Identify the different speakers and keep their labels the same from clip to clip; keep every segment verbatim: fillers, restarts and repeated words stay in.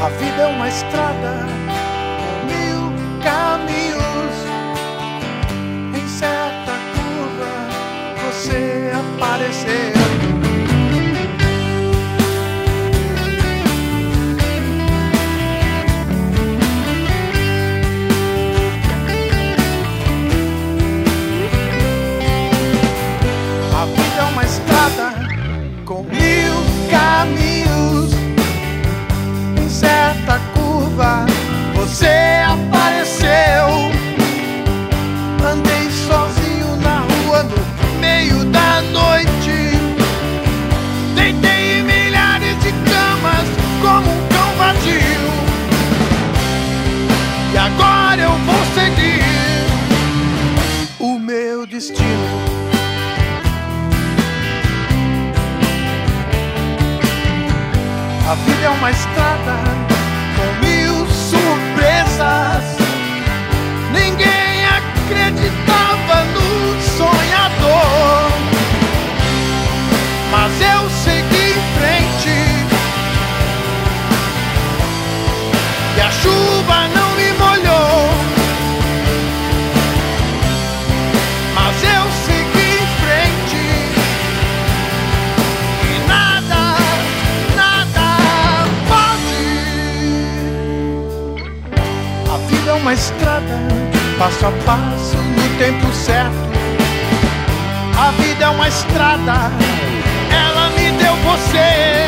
Speaker 1: vida é uma estrada com mil caminhos. Em certa curva você apareceu. A vida é uma estrada com mil caminhos. Em certa curva você apareceu. Andei sozinho na rua no meio da noite. Deitei em milhares de camas como um cão vadio. E agora eu vou seguir o meu destino. A vida é uma estrada com mil surpresas. Ninguém acreditava no sonhador, mas eu segui em frente. E a chuva não me molhou, mas eu segui em frente. E nada, nada pode. A vida é uma estrada, passo a passo no tempo certo. A vida é uma estrada, ela me deu você.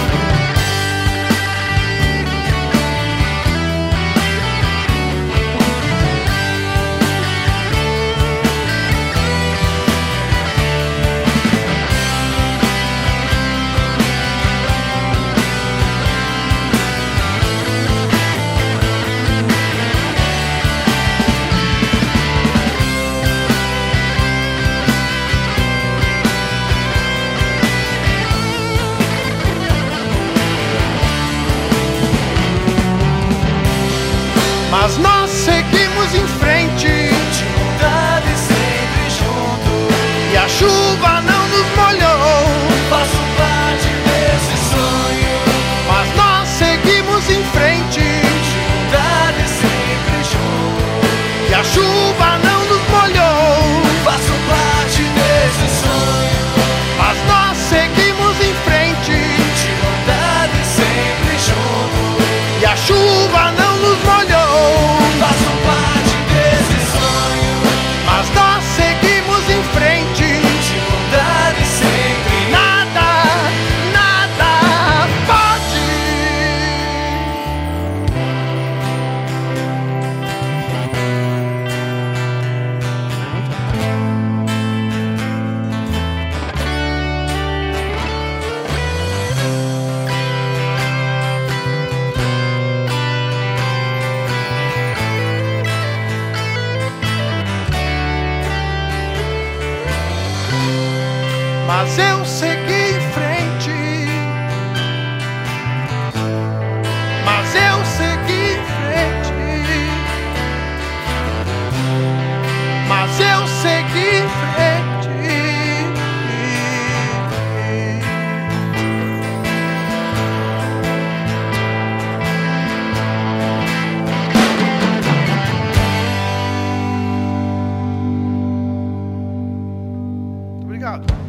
Speaker 1: Mas nós seguimos em frente,
Speaker 2: Juntado e sempre junto.
Speaker 1: e a chuva não nos molhou.
Speaker 2: Faço parte desse sonho.
Speaker 1: Mas nós seguimos em frente,
Speaker 2: Juntado e sempre junto.
Speaker 1: e a chuva não nos molhou.
Speaker 2: Faço parte desse sonho.
Speaker 1: Mas nós seguimos em frente,
Speaker 2: Juntado e sempre junto.
Speaker 1: e a chuva não nos molhou.
Speaker 2: Faço parte desse sonho.
Speaker 1: Mas nós seguimos em frente,
Speaker 2: Juntado e sempre.
Speaker 1: nada, nada pode. Mas eu segui em frente. Mas eu segui em frente. Mas eu segui em frente. Muito obrigado.